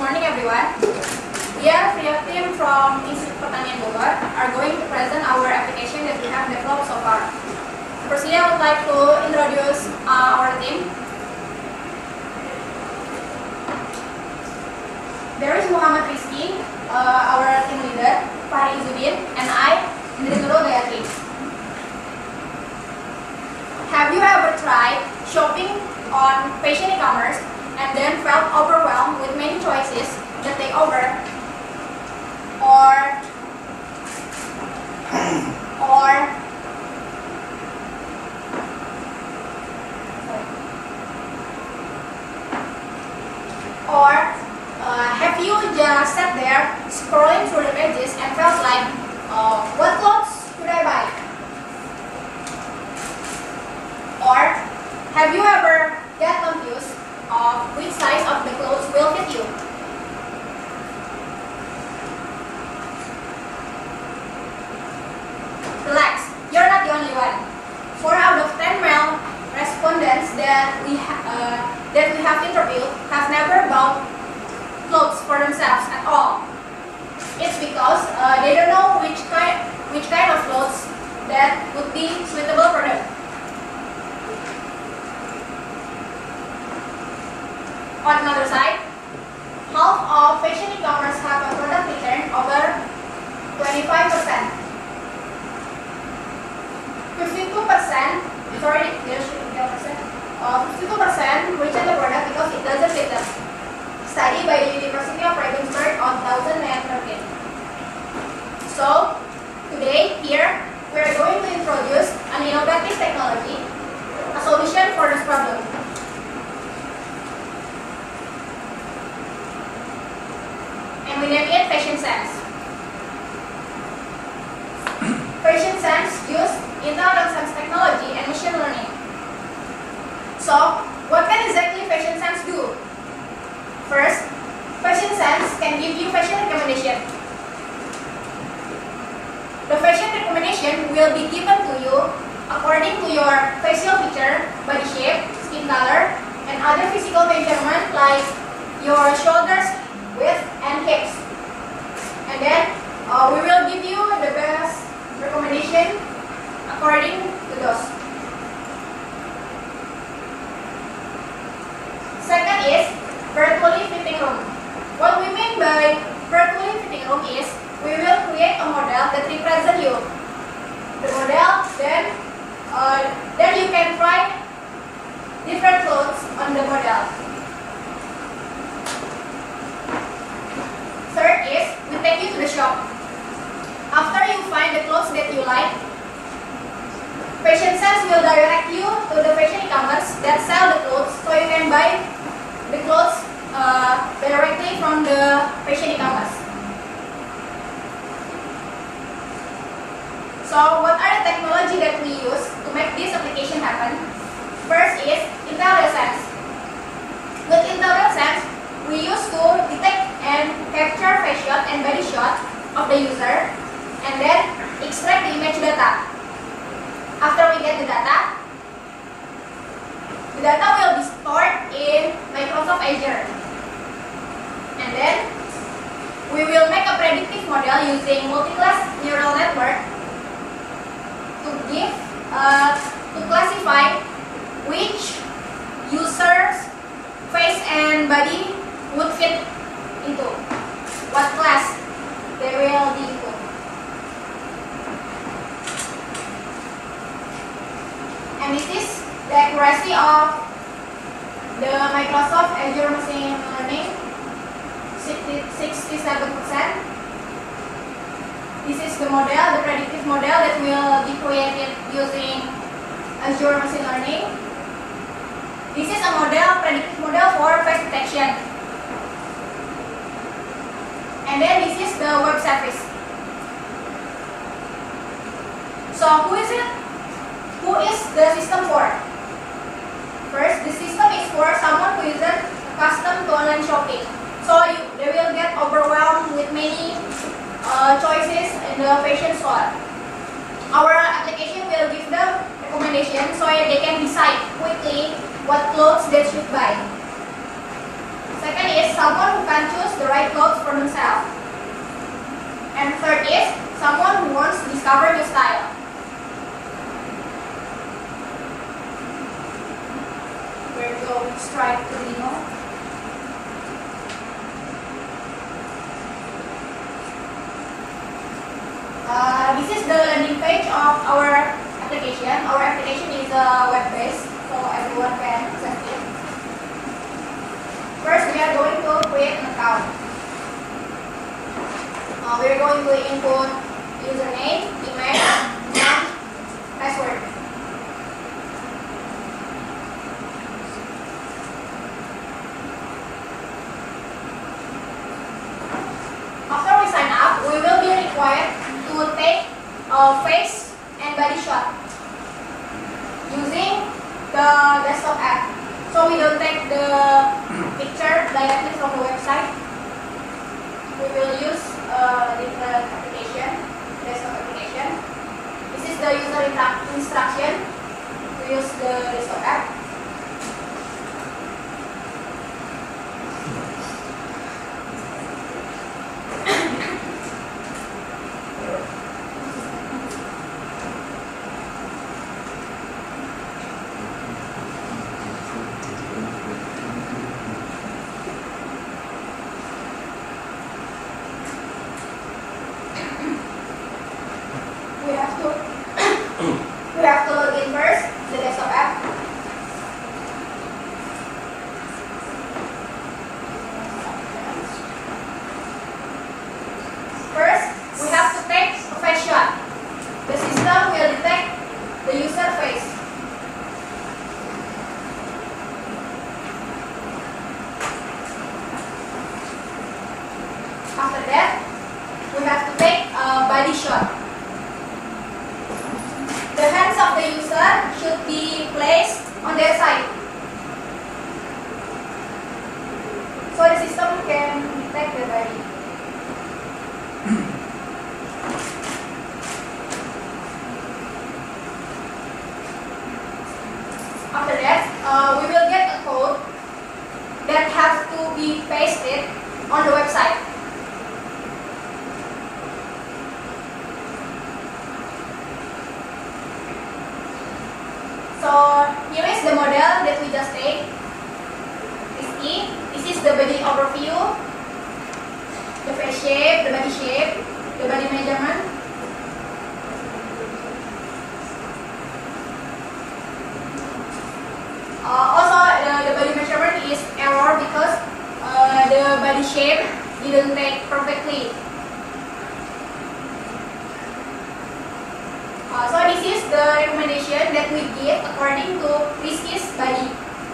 morning everyone. We are Priya team from Institut Pertanian Bogor are going to present our application that we have developed so far. Firstly, I would like to introduce our team. There is Muhammad Rizky, our team leader, Fahri Izudin, and I, Indra Gayatri. Have you ever tried shopping on fashion e-commerce and then felt overwhelmed with many choices that take over? Or have you just sat there scrolling through the pages and felt like, what clothes should I buy? Or have you ever get confused of which size of the clothes will fit you? Relax, you're not the only one. 4 out of 10 male respondents that we have interviewed have never bought clothes for themselves at all. It's because they don't know which kind of clothes that would be suitable for them. On another side, half of fashion e-commerce have a product return over 25%. 52% return the product because it doesn't fit them. Study by the University of Regensburg on 2013. So, today, here, we are going to introduce an innovative technology, a solution for this problem. And we name it Fashion Sense. Fashion Sense uses intelligent sense technology and machine learning. So, what can exactly Fashion Sense do? First, Fashion Sense can give you fashion recommendation. The fashion recommendation will be given to you according to your facial feature, body shape, skin color, and other physical measurements like your shoulders, width, and hips. And then we will give you the best recommendation according to those. Second is virtually fitting room. What we mean by virtually fitting room is we will create a model that represents you. The model, then you can try different clothes on the model. Third is we take you to the shop. After you find the clothes that you like, Fashion Sense will direct you to the fashion e-commerce that sell the clothes, so you can buy the clothes directly from the fashion e-commerce. So, what are the technology that we use to make this application happen? First is intelligent sense. With intelligent sense, we use to detect and capture face shot and body shot of the user, and then extract the image data. After we get the data will be stored in Microsoft Azure. And then we will make a predictive model using multi-class neural network to classify which user's face and body would fit into what class they will be into. And this is the accuracy of the Microsoft Azure Machine Learning, 67%. This is the model, the predictive model that will be created using Azure Machine Learning. This is a model, predictive model for face detection. And then this is the web service. So who is it? Who is the system for? First, the system is for someone who isn't accustomed to online shopping. So they will get overwhelmed with many choices in the fashion store. Our application will give them recommendations so they can decide quickly what clothes they should buy. Second is someone who can choose the right clothes for himself. And third is someone who wants to discover new style. Where to go? Strike to Lino. This is the landing page of our application. Our application is web-based, so everyone can access it. First, we are going to create an account. We are going to input username, email, and password. After we sign up, we will be required to take a face and body shot using the desktop app. So we don't take the picture directly from the website. We will use different application, desktop application. This is the user instruction to use the desktop app. We have to log in first, the desktop app. First, we have to take a face shot. The system will detect the user face. After that, we have to take a body shot. The hands of the user should be placed on their side, so the system can detect the body. After that, we will get a code that has to be pasted on the website. So here is the model that we just take. This is the body overview, the face shape, the body measurement. Also, the body measurement is error because the body shape didn't take perfectly. So this is the recommendation that we give according to Rizky's body.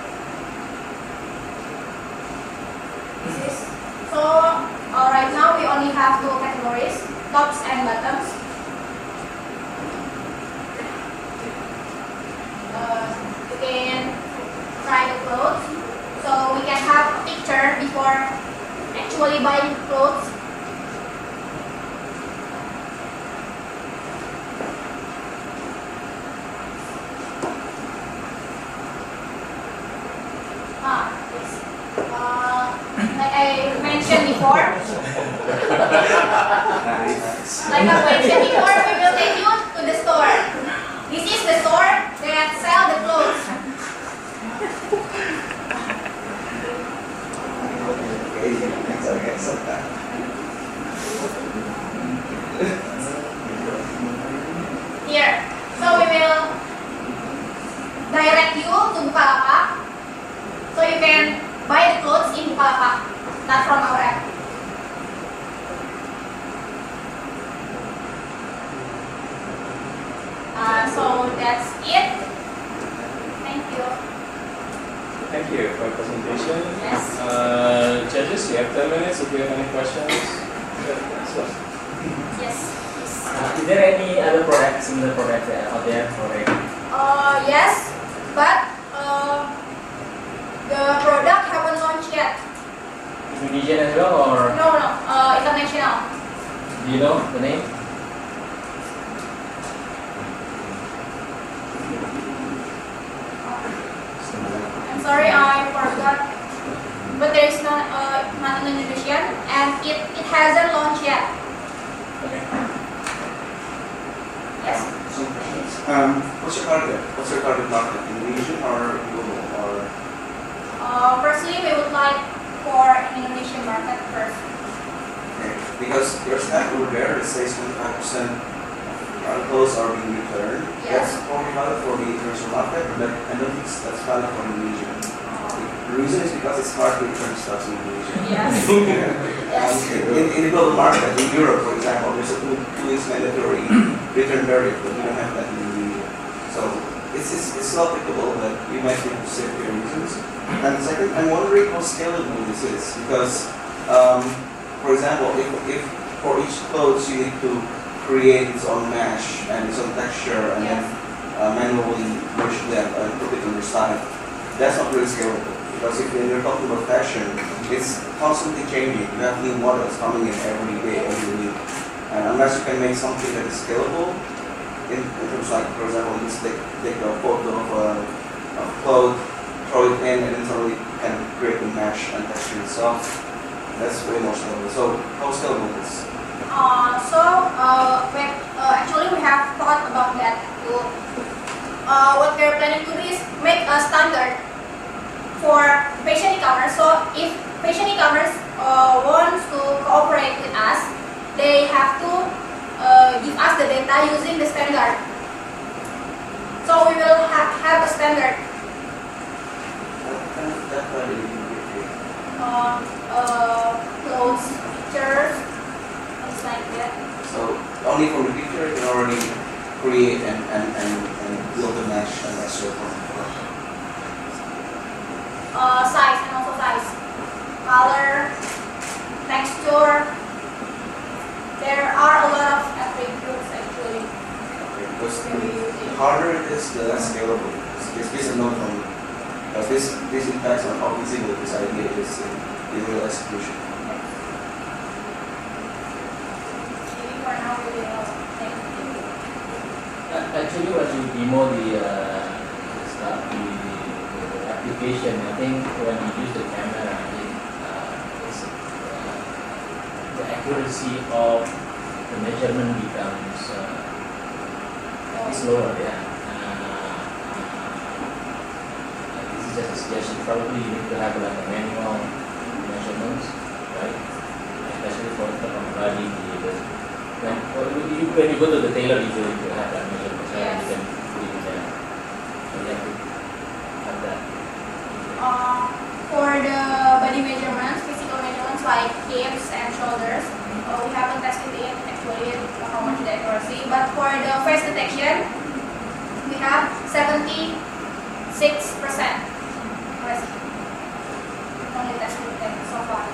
So right now we only have two categories, tops and bottoms. You can try the clothes, so we can have a picture before actually buying clothes. Like I mentioned before, we will take you to the store. This is the store that sell the clothes. Here, so we will direct you to Bukalapak, so you can buy the clothes in Bukalapak, not from our app. So that's it. Thank you. Thank you for your presentation. Yes. Judges, you have 10 minutes if you have any questions. Yes. Is there any other product, similar product out there already? Yes, but the product haven't launched yet. Indonesian as well, or No, international. do you know the name? I'm sorry, I forgot. But there is not not in Indonesian, and it hasn't launched yet. Okay. Yes. Some questions. What's your target? What's your target market? Indonesian or global or? Firstly, we would like for an Indonesian market first. Okay. Because your stat over there, it says 25% of articles are being returned. Yes. That's probably valid for the international market, but I don't think that's valid for Indonesia. The reason is because it's hard to return stuff in Indonesia. Yes. Yes. In the global market, in Europe, for example, there's a two weeks mandatory return period, but we don't have that in Indonesia. So it's not applicable, but we might need to save your reasons. And second, I'm wondering how scalable this is, because, for example, if for each clothes you need to create its own mesh and its own texture, and Yes. then manually push them and put it on your site, that's not really scalable. Because if you're talking about fashion, it's constantly changing. You have new models coming in every day, every week. And unless you can make something that is scalable, in terms like, for example, you just take a photo of a cloth, throw it in, and then suddenly you can create the mesh and texture itself. That's way more scalable. So how scalable is this? Actually we have thought about that too. What we're planning to do is make a standard for fashion e-commerce. So if fashion e-commerce wants to cooperate with us, they have to give us the data using the standard. So we will have a standard. What kind of data do you create? Clothes, pictures, things like that. So only from the picture you can already create and build a mesh and extra from Size and also size, color, texture. There are a lot of attributes actually. because the harder it is, the less scalable it is. This is known from me. Because this impacts on how feasible this idea is in real execution. Maybe for now we will take Actually, when you demo the application, I think when you use the camera, I think the accuracy of the measurement becomes is lower. Yeah. This is just a suggestion. Probably you need to have like a manual measurements, right? Especially for the body. When you go to the tailor, usually you have that measurement, so Yes. you can put it in there. So you have to have that. For the body measurements, physical measurements like hips and shoulders, we haven't tested it actually how much the accuracy. But for the face detection, we have 76% accuracy. Only tested that so far.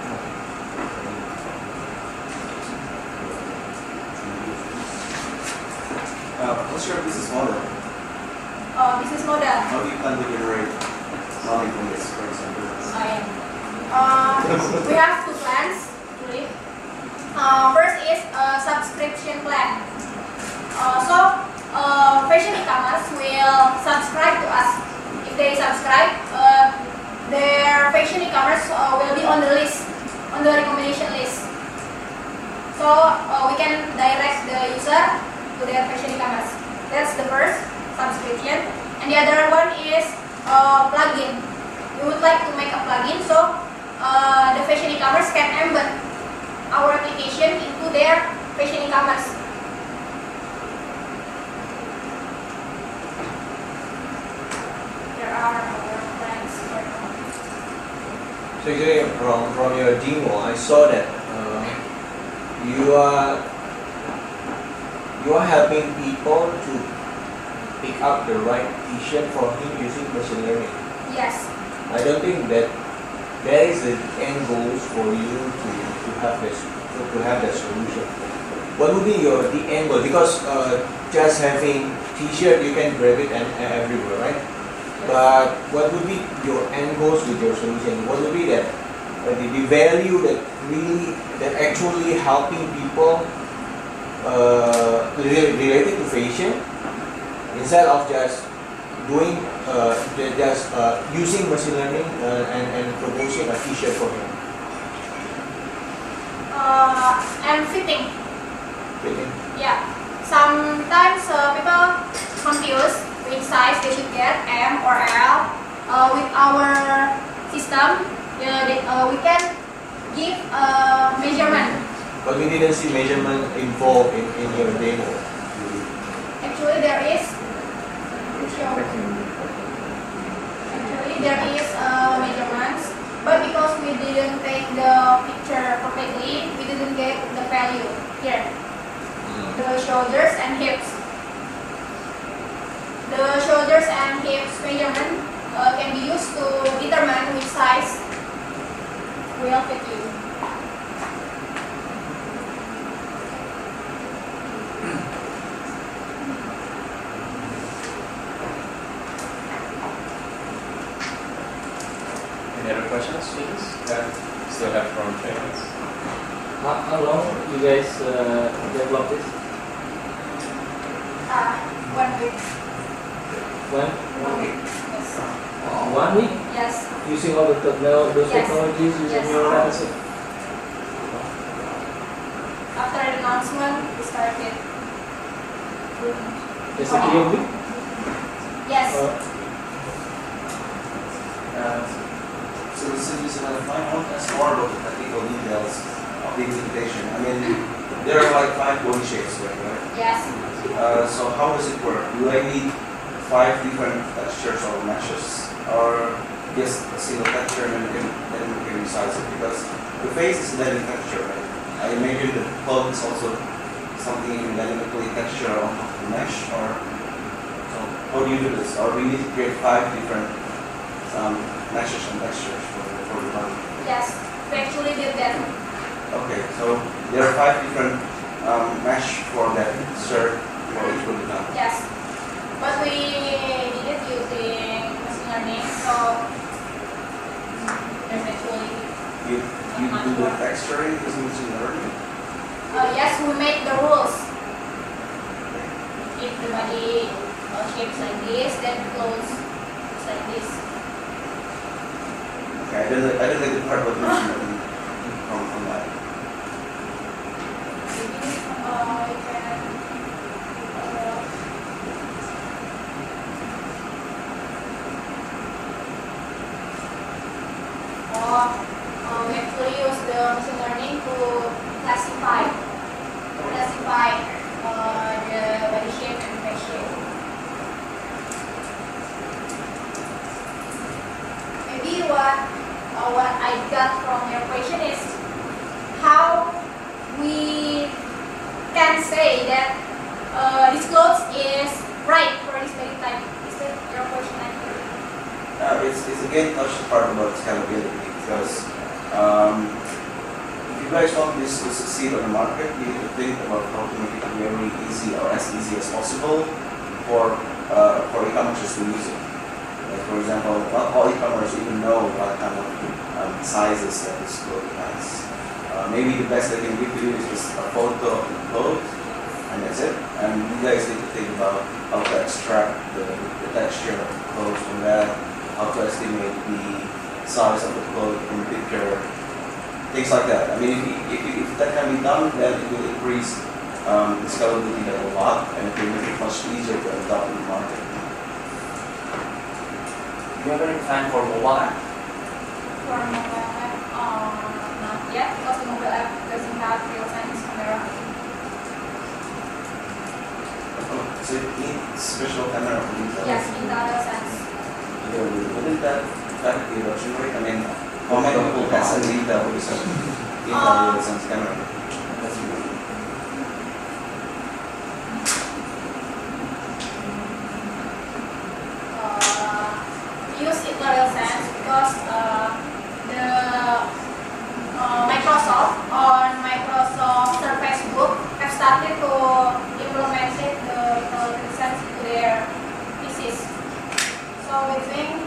What's your business model? Business model. How do you plan to generate money from this, for example? We have two plans actually. First is a subscription plan. Fashion e-commerce will subscribe to us. If they subscribe, their fashion e-commerce will be on the list, on the recommendation list. So we can direct the user to their fashion e-commerce. That's the first subscription. And the other one is plugin. We would like to make a plugin so the fashion e-commerce can embed our application into their fashion e-commerce. There are our plans for now. So actually, from your demo, I saw that you are helping people to pick up the right T-shirt for him using machine learning. Yes. I don't think that there is the end goals for you to have this to have that solution. What would be the end goal? Because just having T-shirt, you can grab it and everywhere, right? But what would be your end goals with your solution? What would be that the value that actually helping people related to fashion instead of just doing using machine learning and proposing a T-shirt for him? and fitting. Fitting. Yeah. Sometimes people confuse which size they should get, M or L. With our system, we can give a measurement. But we didn't see measurement involved in your demo. Actually, there is. Actually, there is measurements, but because we didn't take the picture perfectly, we didn't get the value here. The shoulders and hips. The shoulders and hips measurement can be used to determine which size will fit you. Any other questions, students? Still have from trainings. How long you guys develop this? 1 week. When? 1 week. Yes. 1 week? Yes. Using all those Yes. technologies, using Yes. your analysis? After the announcement, we started. Just a clear week? Yes. So I want to ask more about the technical details of the implementation. I mean, there are like 5 body shapes, right? Yes. So how does it work? Do I need 5 different textures or meshes, or just a single texture and then we can resize it? Because the face is dynamic texture, right? I imagine the cloth is also something you can dynamically texture on top of the mesh, or so how do you do this? Or we need to create 5 different meshes and textures for the body? Yes. We actually did that. Okay, so there are 5 different mesh for that shirt for each body type. Yes. But we did it using machine learning, so there's actually. You do the texturing using machine learning? Yes, we make the rules. If the body shapes like this, then clothes is like this. Okay, I don't like the part about machine learning from that. Maybe you can we actually use the machine learning to classify the body shape and face shape. Maybe what I got from your question is how we can say that this clothes is right for this body type. Is that your question? It's again touched the part about scalability, because if you guys want this to succeed on the market, you need to think about how to make it very easy or as easy as possible for e-commerce to use it. Like for example, not all e-commerce even know what kind of sizes that this clothing has. Maybe the best they can give to you is just a photo of the clothes, and that's it. And you guys need to think about how to extract the texture of the clothes from that, how to estimate the size of the clothes from the picture, things like that. I mean, if that can be done, then it will increase the scalability a lot, and it will make it much easier to adopt in the market. Do you have any plan for mobile app? For mobile app, not yet, because the mobile app doesn't have real-time camera. Oh, so it needs special camera for details. Yes, in the other sense. Wouldn't that affect the adoption rate? I mean, how many people has a detail with a sense camera? That's really Use it in real sense because the Microsoft on Microsoft Surface Book have started to implement it the real sense into their PCs. So we think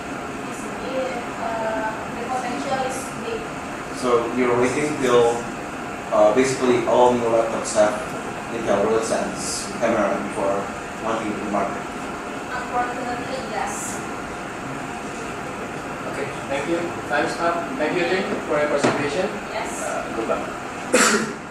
the potential is big. So you're waiting till basically all new laptops have Intel RealSense camera before launching to the market. Unfortunately, yes. Okay, thank you. Time's up. Thank you, Jing, for your presentation. Yes. Good luck. Yes.